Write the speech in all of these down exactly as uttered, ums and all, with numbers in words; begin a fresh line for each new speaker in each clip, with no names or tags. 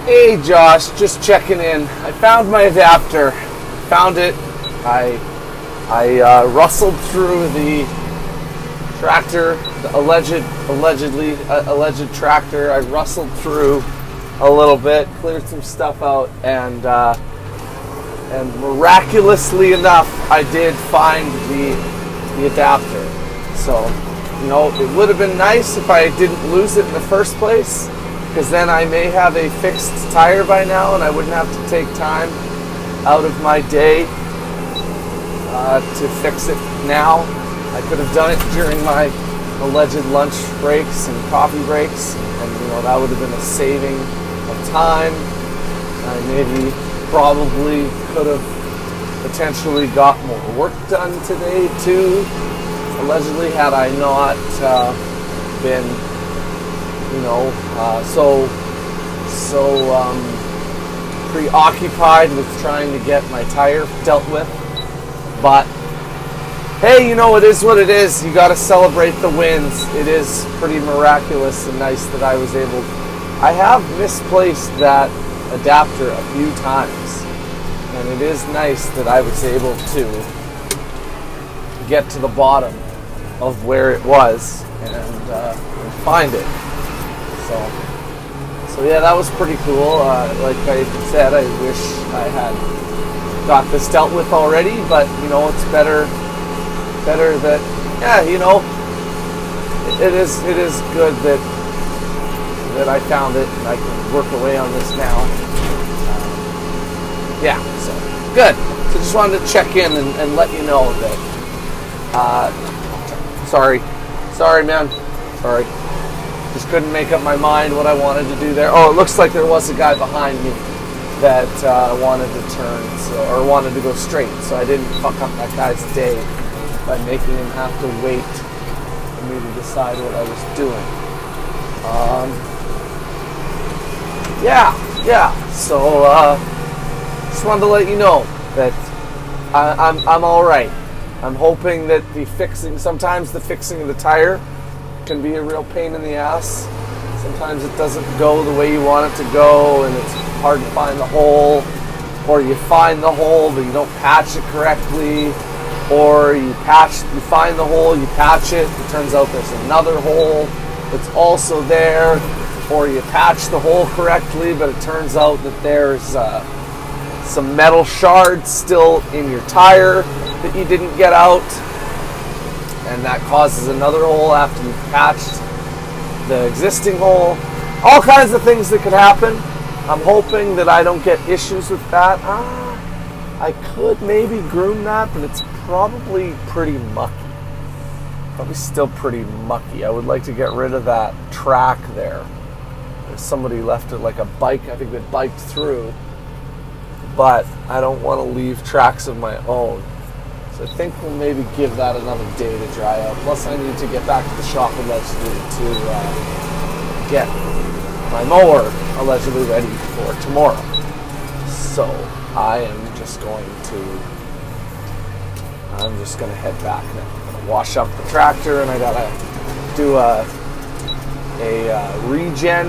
Hey Josh, just checking in. I found my adapter. Found it. I I uh, rustled through the tractor, the alleged, allegedly uh, alleged tractor. I rustled through a little bit, cleared some stuff out, and uh, and miraculously enough, I did find the the adapter. So, you know, it would have been nice if I didn't lose it in the first place, because then I may have a fixed tire by now and I wouldn't have to take time out of my day uh, to fix it now. I could have done it during my alleged lunch breaks and coffee breaks, and you know, that would have been a saving of time. I maybe probably could have potentially got more work done today too, allegedly, had I not uh, been you know, uh, so so um, preoccupied with trying to get my tire dealt with. But hey, you know, it is what it is. You got to celebrate the wins. It is pretty miraculous and nice that I was able. I have misplaced that adapter a few times, and it is nice that I was able to get to the bottom of where it was and, uh, and find it. So, so yeah, that was pretty cool. Uh, like I said, I wish I had got this dealt with already, but you know, it's better, better that, yeah, you know, it, it is, it is good that that I found it and I can work away on this now. Uh, yeah, so good. So just wanted to check in and, and let you know that. Uh, sorry, sorry, man, sorry. Just couldn't make up my mind what I wanted to do there. Oh, it looks like there was a guy behind me that uh, wanted to turn, so, or wanted to go straight, so I didn't fuck up that guy's day by making him have to wait for me to decide what I was doing. Um, yeah, yeah. So uh, just wanted to let you know that I, I'm I'm all right. I'm hoping that the fixing, sometimes the fixing of the tire can be a real pain in the ass. Sometimes it doesn't go the way you want it to go, and it's hard to find the hole, or you find the hole but you don't patch it correctly, or you patch, you find the hole, you patch it, it turns out there's another hole that's also there, or you patch the hole correctly but it turns out that there's uh, some metal shards still in your tire that you didn't get out, and that causes another hole after you've patched the existing hole. All kinds of things that could happen. I'm hoping that I don't get issues with that. Ah, I could maybe groom that, but it's probably pretty mucky. Probably still pretty mucky. I would like to get rid of that track there. Somebody left it like a bike. I think they biked through. But I don't want to leave tracks of my own. So I think we'll maybe give that another day to dry out. Plus I need to get back to the shop allegedly to uh, get my mower allegedly ready for tomorrow. So I am just going to, I'm just going to head back now. I'm going to wash up the tractor, and I got to do a, a uh, regen.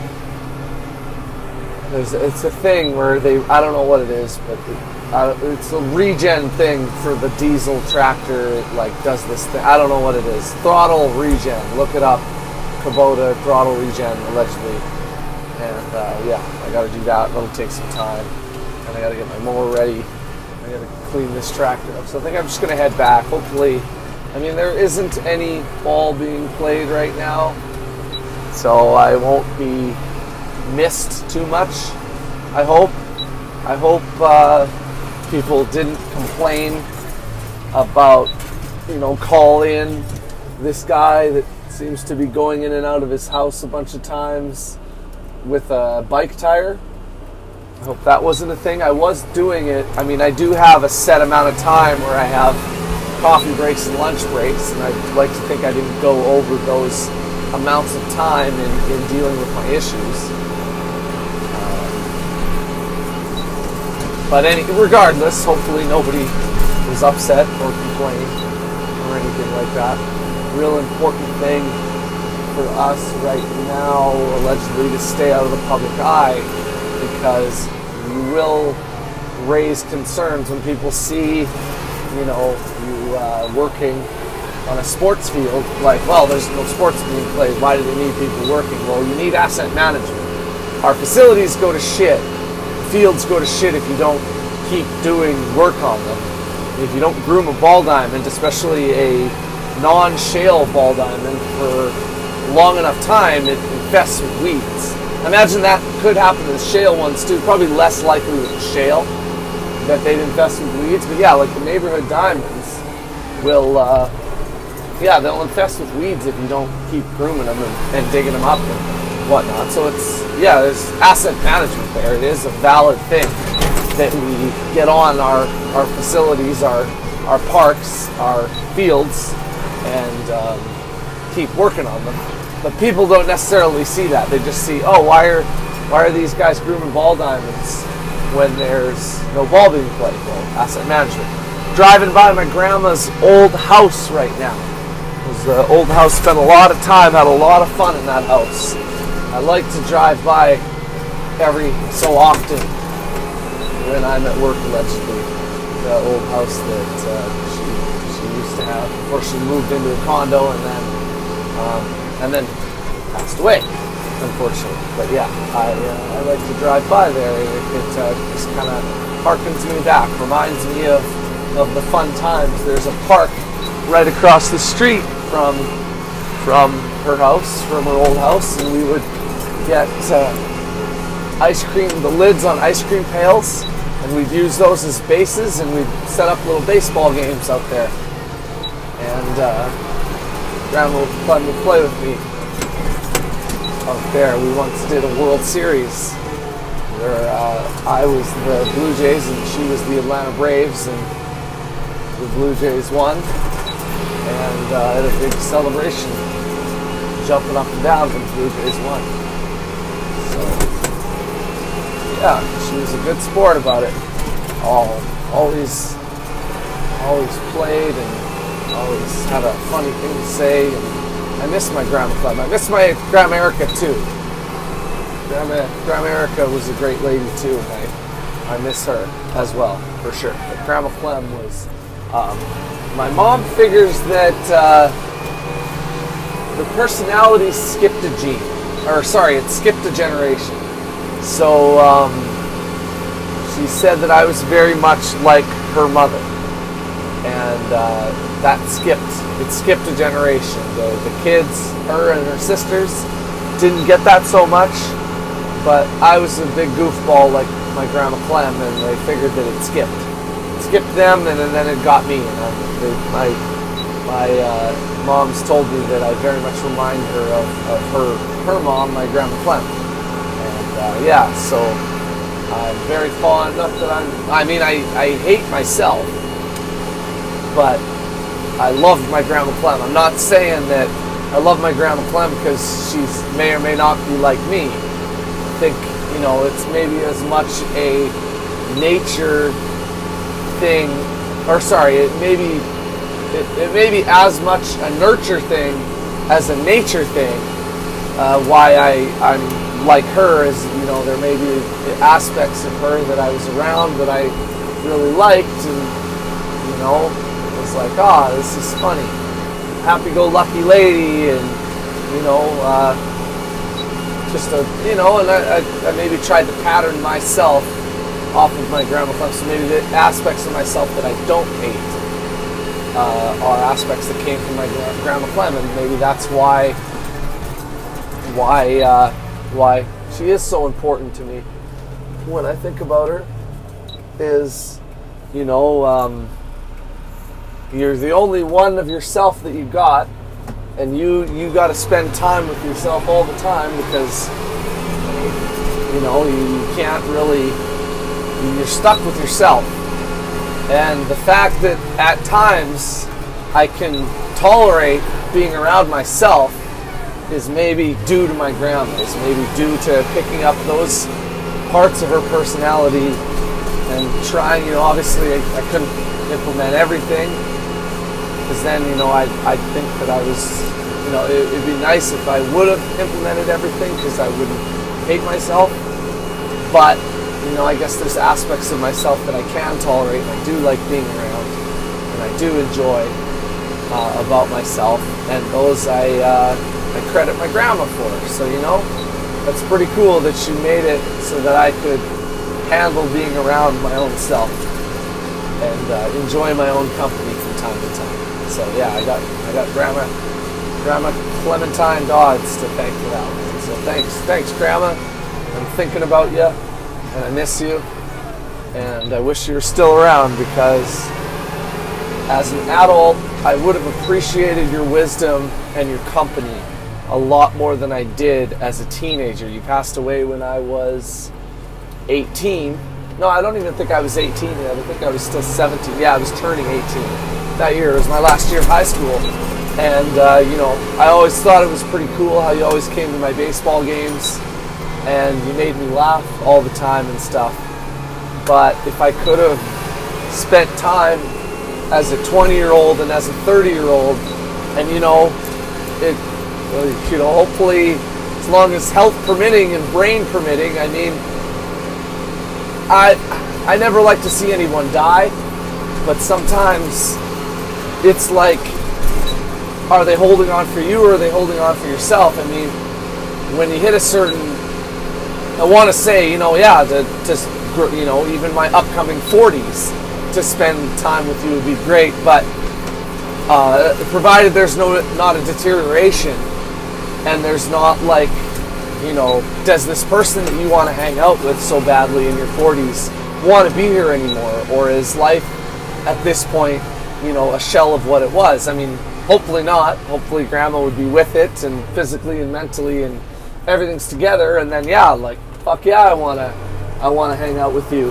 There's, it's a thing where they, I don't know what it is, but it, Uh, it's a regen thing for the diesel tractor. It like does this thing. I don't know what it is. Throttle regen. Look it up. Kubota throttle regen allegedly. And uh, yeah, I got to do that. That'll take some time. And I got to get my mower ready. I got to clean this tractor up. So I think I'm just gonna head back. Hopefully, I mean there isn't any ball being played right now, so I won't be missed too much. I hope. I hope. Uh, People didn't complain about, you know, call in this guy that seems to be going in and out of his house a bunch of times with a bike tire. I hope that wasn't a thing. I was doing it. I mean, I do have a set amount of time where I have coffee breaks and lunch breaks, and I'd like to think I didn't go over those amounts of time in, in dealing with my issues. But any, regardless, hopefully nobody was upset or complained or anything like that. Real important thing for us right now, allegedly, to stay out of the public eye because you will raise concerns when people see, you know, you uh, working on a sports field. Like, well, there's no sports being played. Why do they need people working? Well, you need asset management. Our facilities go to shit. Fields go to shit if you don't keep doing work on them. If you don't groom a ball diamond, especially a non-shale ball diamond, for long enough time, it infests with weeds. Imagine that could happen to the shale ones too. Probably less likely with the shale that they'd infest with weeds. But yeah, like the neighborhood diamonds will, uh, yeah, they'll infest with weeds if you don't keep grooming them and, and digging them up and whatnot. So it's, yeah, there's asset management there. It is a valid thing that we get on our, our facilities, our, our parks, our fields, and um, keep working on them. But people don't necessarily see that. They just see, oh, why are why are these guys grooming ball diamonds when there's no ball being played? Well, asset management. Driving by my grandma's old house right now. It was the old house. Spent a lot of time, had a lot of fun in that house. I like to drive by every so often when I'm at work, allegedly. The old house that uh, she she used to have before she moved into a condo, and then um, and then passed away, unfortunately. But yeah, I uh, I like to drive by there. It, it uh, just kind of harkens me back, reminds me of of the fun times. There's a park right across the street from from her house, from her old house, and we would get uh, ice cream, the lids on ice cream pails, and we'd use those as bases, and we'd set up little baseball games out there. And uh, Grandma would fun to play with me out there. We once did a World Series where uh, I was the Blue Jays and she was the Atlanta Braves, and the Blue Jays won. And uh, had a big celebration, jumping up and down when the Blue Jays won. So, yeah, she was a good sport about it. All, always, always played and always had a funny thing to say. And I miss my Grandma Clem. I miss my Grandma Erica too. Grandma, Grandma Erica was a great lady too, and I, I miss her as well, for sure. But Grandma Clem was, um, my mom figures that uh, the personality skipped a gene, or sorry, it skipped a generation. So um, she said that I was very much like her mother, and uh, that skipped, it skipped a generation. The, the kids, her and her sisters, didn't get that so much, but I was a big goofball like my Grandma Clem, and they figured that it skipped. It skipped them, and, and then it got me. And I, they, my my uh, mom's told me that I very much remind her of, of her her mom, my Grandma Clem. And uh, yeah, so I'm very fond. Not that I'm. I mean, I, I hate myself, but I love my Grandma Clem. I'm not saying that I love my Grandma Clem because she's may or may not be like me. I think, you know, it's maybe as much a nature thing, or sorry, it may be, it, it may be as much a nurture thing as a nature thing. Uh, why I, I'm like her is, you know, there may be aspects of her that I was around that I really liked, and, you know, it was like, ah, oh, this is funny. Happy-go-lucky lady, and, you know, uh, just a, you know, and I, I, I maybe tried to pattern myself off of my Grandma Clem, so maybe the aspects of myself that I don't hate uh, are aspects that came from my Grandma Clem, and maybe that's why, why, uh, why she is so important to me. When I think about her, is, you know, um, you're the only one of yourself that you got, and you you got to spend time with yourself all the time, because, you know, you, you can't really, you're stuck with yourself. And the fact that at times I can tolerate being around myself is maybe due to my grandma, is maybe due to picking up those parts of her personality and trying, you know, obviously I, I couldn't implement everything, because then, you know, I I think that I was, you know, it, it'd be nice if I would have implemented everything, because I wouldn't hate myself. but, you know, I guess there's aspects of myself that I can tolerate, and I do like being around, and I do enjoy uh, about myself, and those I, uh, I credit my grandma for. So, you know, that's pretty cool that she made it so that I could handle being around my own self and uh, enjoy my own company from time to time. So yeah, I got I got Grandma Grandma Clementine Dodds to thank for that one. So thanks, thanks Grandma. I'm thinking about you, and I miss you, and I wish you were still around, because as an adult, I would have appreciated your wisdom and your company a lot more than I did as a teenager. You passed away when I was eighteen. No, I don't even think I was eighteen yet. I think I was still seventeen. Yeah, I was turning eighteen that year. It was my last year of high school. And, uh, you know, I always thought it was pretty cool how you always came to my baseball games and you made me laugh all the time and stuff. But if I could have spent time as a twenty-year-old and as a thirty-year-old, and, you know, it, you know, hopefully, as long as health permitting and brain permitting, I mean, I I never like to see anyone die, but sometimes it's like, are they holding on for you or are they holding on for yourself? I mean, when you hit a certain, I want to say, you know, yeah, to, to, you know, even my upcoming forties, to spend time with you would be great, but uh, provided there's no not a deterioration, and there's not like, you know, does this person that you want to hang out with so badly in your forties want to be here anymore? Or is life at this point, you know, a shell of what it was? I mean, hopefully not. Hopefully Grandma would be with it, and physically and mentally, and everything's together, and then yeah, like, fuck yeah, I want to I want to hang out with you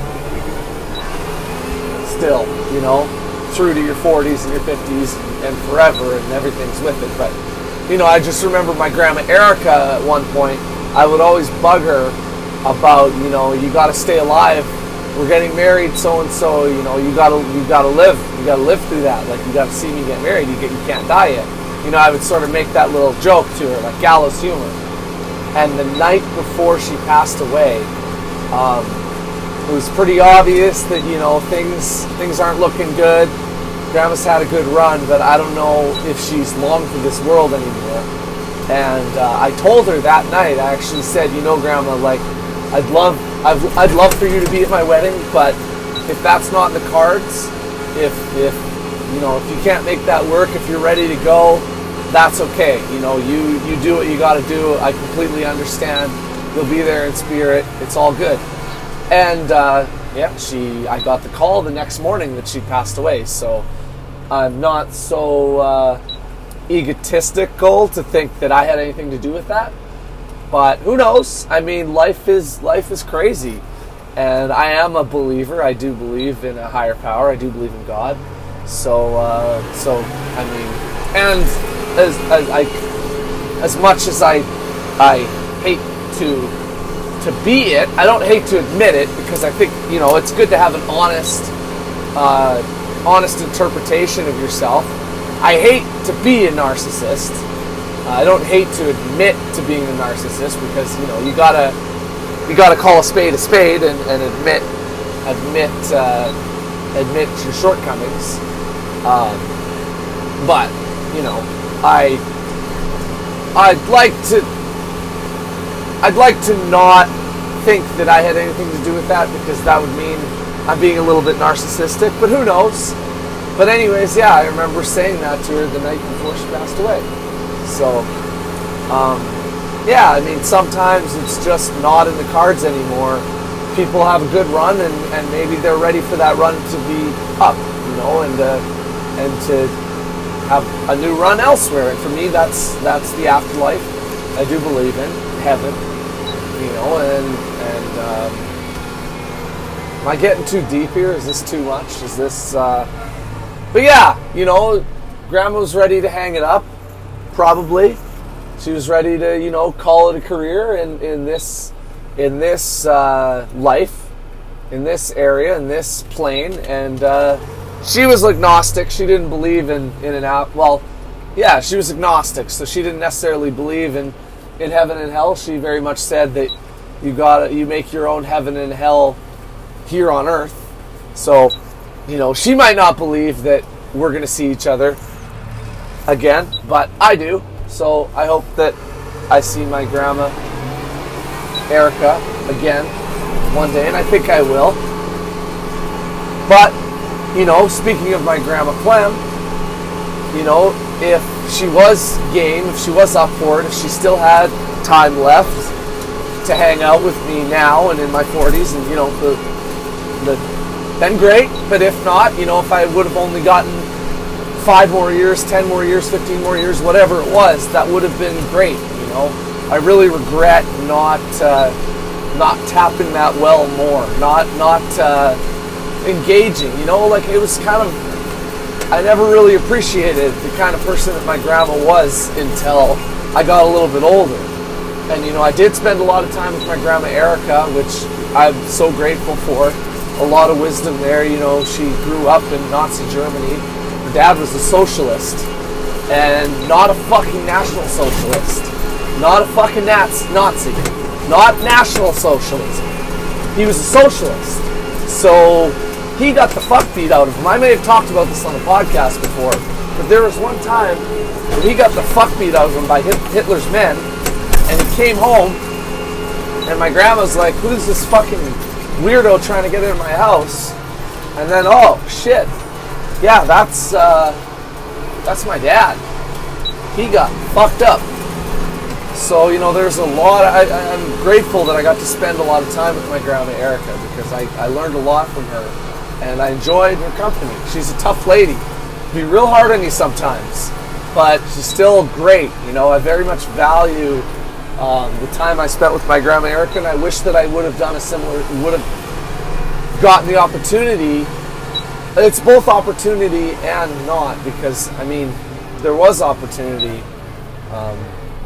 still, you know, through to your forties and your fifties and forever, and everything's with it. But you know, I just remember my grandma Erica at one point, I would always bug her about, you know, you got to stay alive. We're getting married, so and so. You know, you gotta, you gotta live. You gotta live through that. Like, you gotta see me get married. You get, you can't die yet. You know, I would sort of make that little joke to her, like gallows humor. And the night before she passed away, um, it was pretty obvious that, you know, things things aren't looking good. Grandma's had a good run, but I don't know if she's long for this world anymore. And uh, I told her that night, I actually said, you know, Grandma, like, I'd love, I'd, I'd love for you to be at my wedding, but if that's not in the cards, if, if, you know, if you can't make that work, if you're ready to go, that's okay. You know, you, you do what you got to do. I completely understand. You'll be there in spirit. It's all good. And, uh, yeah, she, I got the call the next morning that she passed away, so I'm not so uh, egotistical to think that I had anything to do with that. But who knows? I mean, life is life is crazy, and I am a believer. I do believe in a higher power. I do believe in God. So, uh, so I mean, and as, as I, as much as I, I hate to to be it, I don't hate to admit it, because I think, you know, it's good to have an honest. Uh, honest interpretation of yourself. I hate to be a narcissist. Uh, I don't hate to admit to being a narcissist, because, you know, you gotta you gotta call a spade a spade and, and admit admit uh, admit your shortcomings. Um, but you know, I I'd like to I'd like to not think that I had anything to do with that, because that would mean I'm being a little bit narcissistic, but who knows? But anyways, yeah, I remember saying that to her the night before she passed away. So, um, yeah, I mean, sometimes it's just not in the cards anymore. People have a good run, and, and maybe they're ready for that run to be up, you know, and uh, and to have a new run elsewhere. And for me, that's that's the afterlife. I do believe in heaven, you know, and and. Um, Am I getting too deep here? Is this too much? Is this, uh... But yeah, you know, Grandma was ready to hang it up, probably. She was ready to, you know, call it a career in, in this, in this, uh, life, in this area, in this plane, and, uh, she was agnostic. She didn't believe in, in an out, well, yeah, she was agnostic, so she didn't necessarily believe in, in heaven and hell. She very much said that you got you make your own heaven and hell here on earth. So, you know, she might not believe that we're going to see each other again, but I do. So I hope that I see my grandma Erica again one day, and I think I will. But, you know, speaking of my grandma Clem, you know, if she was game, if she was up for it, if she still had time left to hang out with me now and in my forties, and, you know, the, the, then great. But if not, you know, if I would have only gotten five more years, ten more years, fifteen more years, whatever it was, that would have been great, you know. I really regret not uh, not tapping that well more, not not uh, engaging, you know, like it was kind of, I never really appreciated the kind of person that my grandma was until I got a little bit older. And, you know, I did spend a lot of time with my grandma Erica, which I'm so grateful for. A lot of wisdom there, you know, she grew up in Nazi Germany. Her dad was a socialist, and not a fucking national socialist. Not a fucking Nazi, Nazi. Not National Socialism. He was a socialist. So he got the fuck beat out of him. I may have talked about this on a podcast before, but there was one time where he got the fuck beat out of him by Hitler's men, and he came home, and my grandma's like, who's this fucking weirdo trying to get into my house? And then, oh, shit. Yeah, that's, uh, that's my dad. He got fucked up. So, you know, there's a lot, of, I, I'm grateful that I got to spend a lot of time with my grandma Erica, because I, I learned a lot from her, and I enjoyed her company. She's a tough lady. Be real hard on you sometimes, but she's still great. You know, I very much value um, the time I spent with my grandma Erica, and I wish that I would have done a similar, would have gotten the opportunity. It's both opportunity and not, because, I mean, there was opportunity. Um,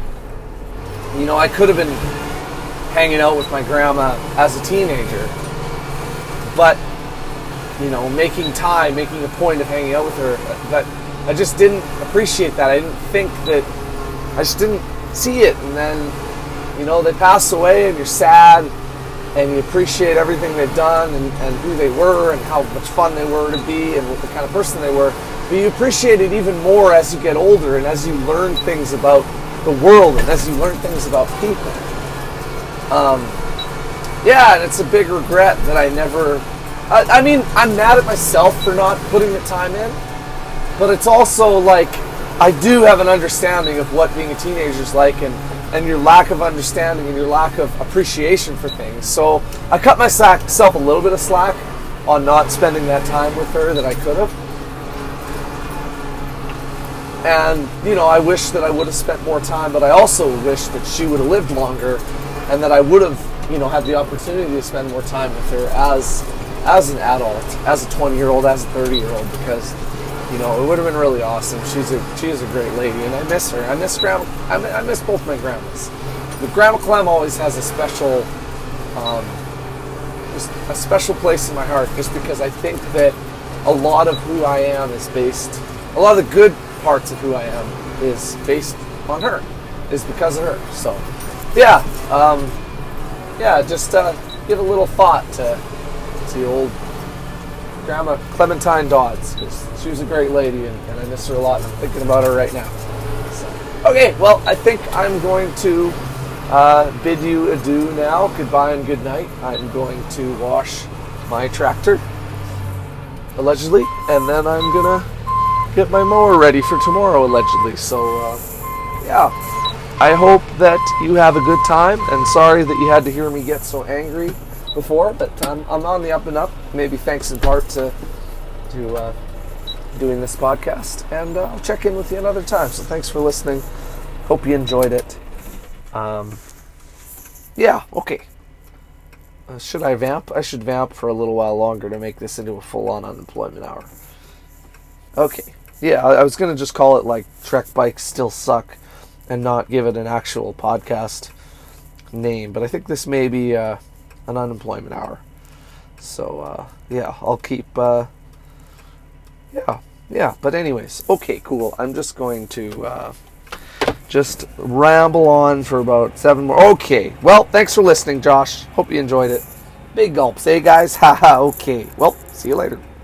you know, I could have been hanging out with my grandma as a teenager, but, you know, making time, making a point of hanging out with her, but I just didn't appreciate that. I didn't think that, I just didn't see it. And then, you know, they pass away and you're sad, and you appreciate everything they've done, and, and who they were, and how much fun they were to be, and what the kind of person they were. But you appreciate it even more as you get older, and as you learn things about the world, and as you learn things about people. Um, yeah, and it's a big regret that I never, I, I mean, I'm mad at myself for not putting the time in, but it's also like, I do have an understanding of what being a teenager is like, and, and your lack of understanding and your lack of appreciation for things. So I cut myself a little bit of slack on not spending that time with her that I could have. And, you know, I wish that I would have spent more time, but I also wish that she would have lived longer, and that I would have, you know, had the opportunity to spend more time with her as as an adult, as a twenty-year-old, as a thirty-year-old, because, you know, it would have been really awesome. She's a she is a great lady, and I miss her. I miss grandma. I miss both my grandmas. But Grandma Clem always has a special, um, just a special place in my heart, just because I think that a lot of who I am is based, a lot of the good parts of who I am is based on her, is because of her. So, yeah, um, yeah, just uh, give a little thought to to old Grandma Clementine Dodds, because she was a great lady, and, and I miss her a lot, and I'm thinking about her right now. So, okay, well, I think I'm going to uh, bid you adieu now. Goodbye and good night. I'm going to wash my tractor, allegedly, and then I'm gonna get my mower ready for tomorrow, allegedly. So, uh, yeah, I hope that you have a good time, and sorry that you had to hear me get so angry before, but I'm, I'm on the up and up, maybe thanks in part to to uh, doing this podcast, and uh, I'll check in with you another time. So thanks for listening. Hope you enjoyed it. Um, yeah, okay. Uh, should I vamp? I should vamp for a little while longer to make this into a full-on unemployment hour. Okay. Yeah, I, I was going to just call it like Trek Bikes Still Suck and not give it an actual podcast name, but I think this may be uh, an unemployment hour. So, uh, yeah, I'll keep, uh, yeah, yeah, but anyways, okay, cool. I'm just going to uh, just ramble on for about seven more. Okay. Well, thanks for listening, Josh. Hope you enjoyed it. Big gulps, eh, guys? Haha, okay. Well, see you later.